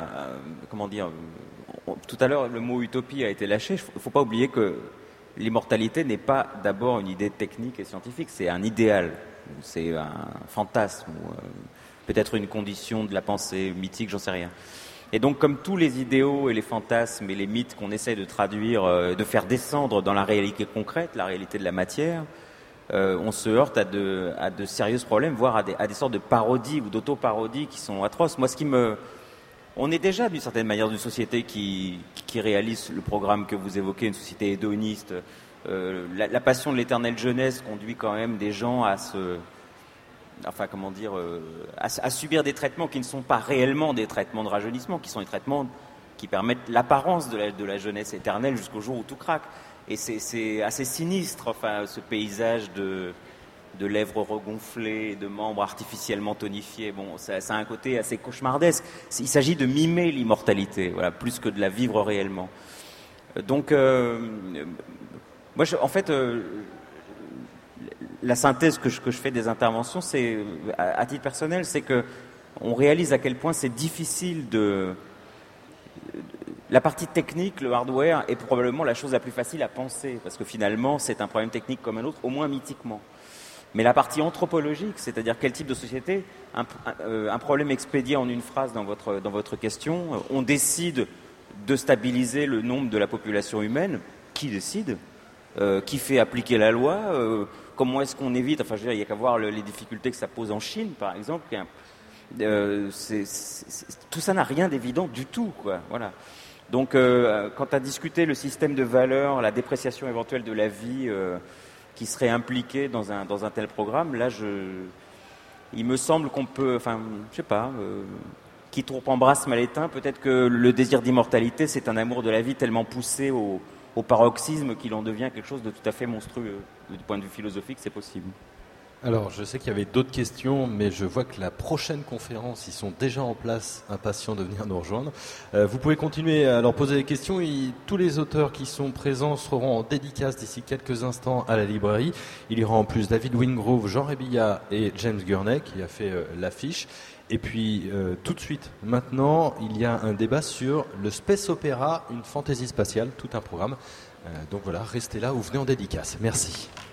tout à l'heure le mot utopie a été lâché. Il ne faut pas oublier que l'immortalité n'est pas d'abord une idée technique et scientifique, c'est un idéal, c'est un fantasme, ou peut-être une condition de la pensée mythique, j'en sais rien. Et donc, comme tous les idéaux et les fantasmes et les mythes qu'on essaie de traduire, de faire descendre dans la réalité concrète, la réalité de la matière, on se heurte à de sérieux problèmes, voire à des sortes de parodies ou d'auto-parodies qui sont atroces. Moi, on est déjà d'une certaine manière d'une société qui réalise le programme que vous évoquez, une société hédoniste. La passion de l'éternelle jeunesse conduit quand même des gens à subir des traitements qui ne sont pas réellement des traitements de rajeunissement, qui sont des traitements qui permettent l'apparence de la jeunesse éternelle jusqu'au jour où tout craque. Et c'est assez sinistre, ce paysage de lèvres regonflées, de membres artificiellement tonifiés. Bon, ça a un côté assez cauchemardesque. Il s'agit de mimer l'immortalité, plus que de la vivre réellement. Donc, moi, la synthèse que je fais des interventions, c'est, à titre personnel, c'est que on réalise à quel point c'est difficile la partie technique, le hardware, est probablement la chose la plus facile à penser, parce que finalement, c'est un problème technique comme un autre, au moins mythiquement. Mais la partie anthropologique, c'est-à-dire quel type de société, un problème expédié en une phrase dans votre question, on décide de stabiliser le nombre de la population humaine. Qui décide? Qui fait appliquer la loi? Comment est-ce qu'on évite? Il n'y a qu'à voir les difficultés que ça pose en Chine, par exemple. Tout ça n'a rien d'évident du tout, quoi. Voilà. Donc, quant à discuter le système de valeurs, la dépréciation éventuelle de la vie qui serait impliquée dans un tel programme, là, il me semble qu'on peut, qui trop embrasse mal éteint, peut-être que le désir d'immortalité, c'est un amour de la vie tellement poussé au paroxysme qu'il en devient quelque chose de tout à fait monstrueux. Du point de vue philosophique, c'est possible. Alors, je sais qu'il y avait d'autres questions, mais je vois que la prochaine conférence, ils sont déjà en place, impatients de venir nous rejoindre. Vous pouvez continuer à leur poser des questions. Tous les auteurs qui sont présents seront en dédicace d'ici quelques instants à la librairie. Il y aura en plus David Wingrove, Jean Rébilla et James Gurney qui a fait l'affiche. Et puis, tout de suite, maintenant, il y a un débat sur le Space Opera, une fantaisie spatiale, tout un programme. Donc voilà, restez là ou venez en dédicace. Merci.